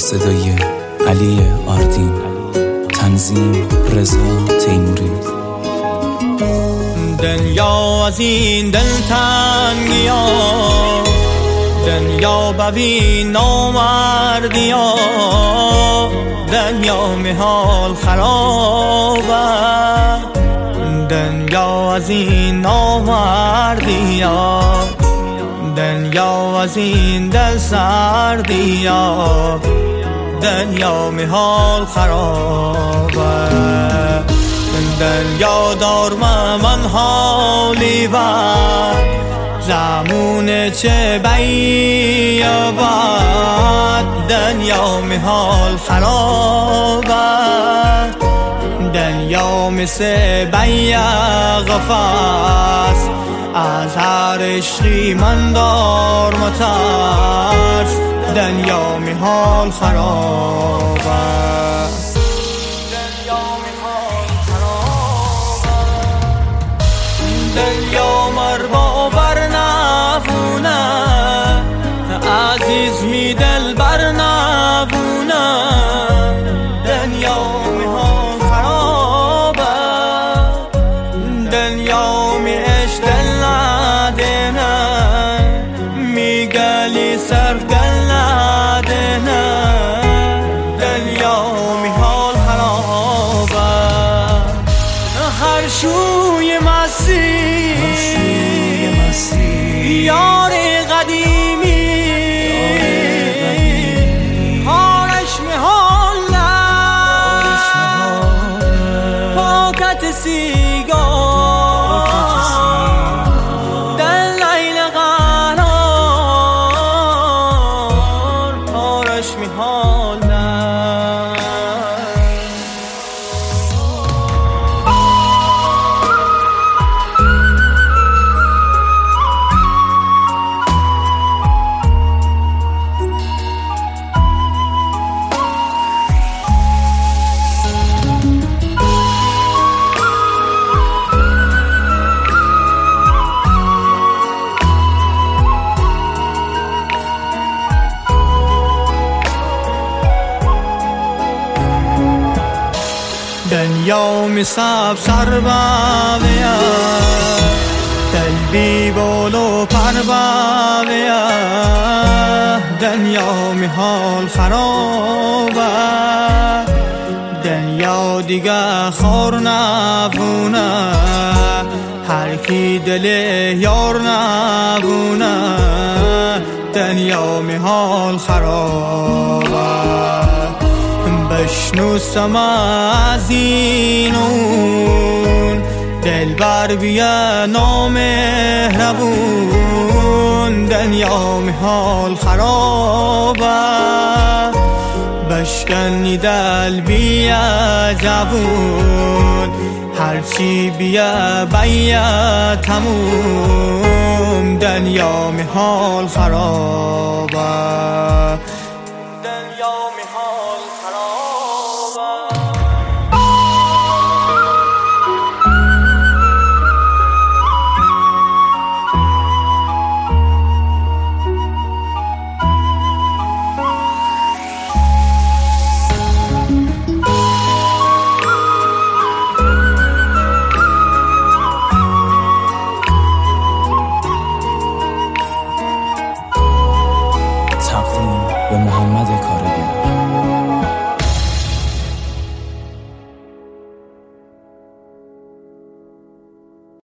صدای علی آردین، تنظیم رضا تیموری. دنیا از این دلتنگی ها، دنیا ببین نامردی ها، دنیا محال خرابه، دنیا از این نامردی ها، دنیا از این دل سردی ها، دنیا محال خرابه. دنیا دار من حالی و زمون چه بیابد، دنیا محال خرابه، دنیا مثل بیغفاس، از هر عشقی من دار مترس، دنیا محال خرابه. دنیا مر باور نبونه، عزیز می دل بر نبونه، دنیا محال خرابه، دنیا می اش دل ندینه، می گلی سر دل ندینه، دنیا محال خرابه. هر شوی مسیح یار قدیمی، کارش محال نه پاکت سیگار، دل لیل قرار، کارش محال نه. دنیا می سب سر بابیا، دل بی بول و پر بابیا، دنیا می حال خرابه، دنیا دیگه خور نبونه، هر کی دل یار نبونه، دنیا می حال خرابه. بشنو سما از اینون، دل بر بیا نامهربون، دنیا محال خرابه، بشکنی دل بیا جوون، هرچی بیا بیا تموم، دنیا محال خرابه، دنیا محال خرابه. تقدیم به محمد کارگر.